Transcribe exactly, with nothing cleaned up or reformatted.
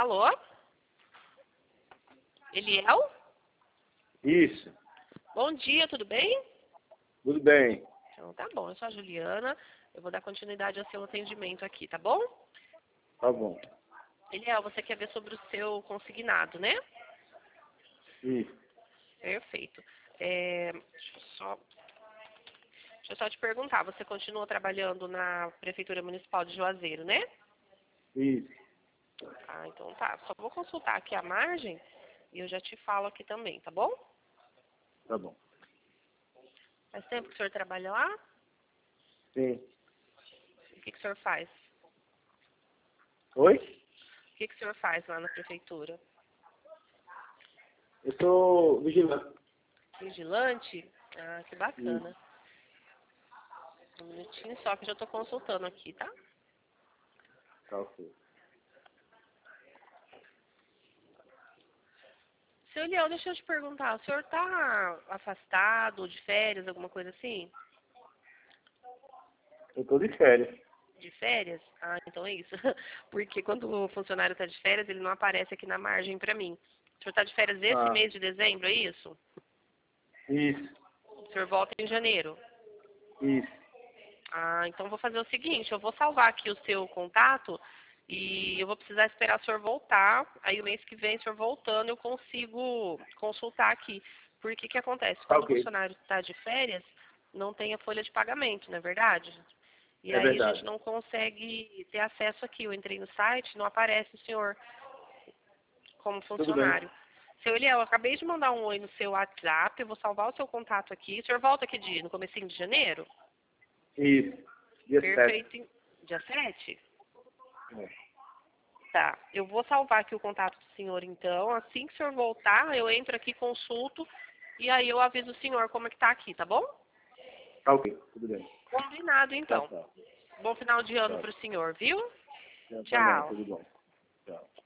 Alô? Eliel? Isso. Bom dia, tudo bem? Tudo bem. Então tá bom, eu sou a Juliana. Eu vou dar continuidade ao seu atendimento aqui, tá bom? Tá bom. Eliel, você quer ver sobre o seu consignado, né? Isso. Perfeito. É, deixa, eu só, deixa eu só te perguntar, você continua trabalhando na Prefeitura Municipal de Juazeiro, né? Isso. Ah, então tá. Só vou consultar aqui a margem e eu já te falo aqui também, tá bom? Tá bom. Faz tempo que o senhor trabalha lá? Sim. O que, que o senhor faz? Oi? O que, que o senhor faz lá na Prefeitura? Eu sou vigilante. Vigilante? Ah, que bacana. Isso. Um minutinho só que eu já estou consultando aqui, tá? Tá ok. Seu Eliel, deixa eu te perguntar, o senhor está afastado, de férias, alguma coisa assim? Eu tô de férias. De férias? Ah, então é isso. Porque quando o funcionário está de férias, ele não aparece aqui na margem para mim. O senhor está de férias esse Ah, mês de dezembro, é isso? isso. O senhor volta em janeiro? Isso. Ah, então vou fazer o seguinte, eu vou salvar aqui o seu contato e eu vou precisar esperar o senhor voltar. Aí o mês que vem, o senhor voltando, eu consigo consultar aqui. Por que que acontece? Tá Quando o ok. funcionário está de férias, não tem a folha de pagamento, não é verdade? E É aí a gente verdade. não consegue ter acesso aqui. Eu entrei no site, não aparece o senhor como Tudo bem. funcionário. Seu Eliel, eu acabei de mandar um oi no seu WhatsApp, eu vou salvar o seu contato aqui. O senhor volta aqui de, no comecinho de janeiro? Isso. Dia sete. Perfeito. Dia sete? É. Tá. Eu vou salvar aqui o contato do senhor, então. Assim que o senhor voltar, eu entro aqui, consulto, e aí eu aviso o senhor como é que tá aqui, tá bom? Tá ok. Tudo bem. Combinado, Tchau, então. tchau. Bom final de ano Tchau. pro senhor, viu? Tchau, tá bom. Tchau. Tudo bom. Tchau.